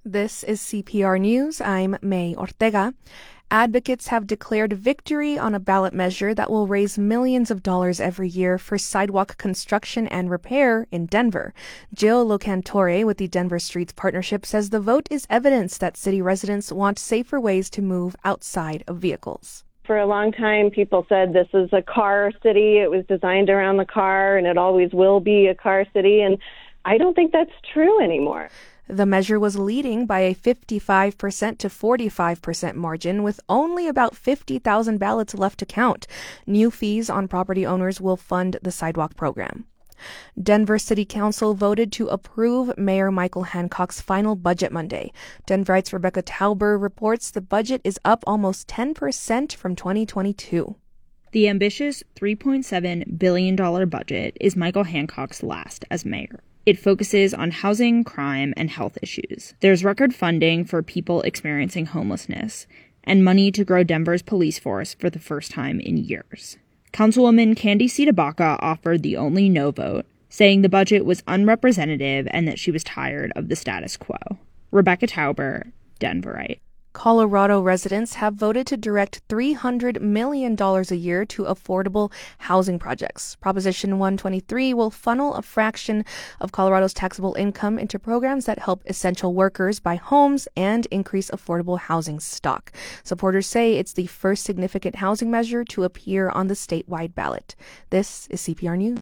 This is CPR News. I'm May Ortega. Advocates have declared victory on a ballot measure that will raise millions of dollars every year for sidewalk construction and repair in Denver. Jill Locantore with the Denver Streets Partnership says the vote is evidence that city residents want safer ways to move outside of vehicles. For a long time, people said this is a car city. It was designed around the car, and it always will be a car city. And I don't think that's true anymore. The measure was leading by a 55% to 45% margin, with only about 50,000 ballots left to count. New fees on property owners will fund the sidewalk program. Denver City Council voted to approve Mayor Michael Hancock's final budget Monday. Denverite's Rebecca Tauber reports the budget is up almost 10% from 2022. The ambitious $3.7 billion budget is Michael Hancock's last as mayor. It focuses on housing, crime, and health issues. There's record funding for people experiencing homelessness and money to grow Denver's police force for the first time in years. Councilwoman Candy Cidabacca offered the only no vote, saying the budget was unrepresentative and that she was tired of the status quo. Rebecca Tauber, Denverite. Colorado residents have voted to direct $300 million a year to affordable housing projects. Proposition 123 will funnel a fraction of Colorado's taxable income into programs that help essential workers buy homes and increase affordable housing stock. Supporters say it's the first significant housing measure to appear on the statewide ballot. This is CPR News.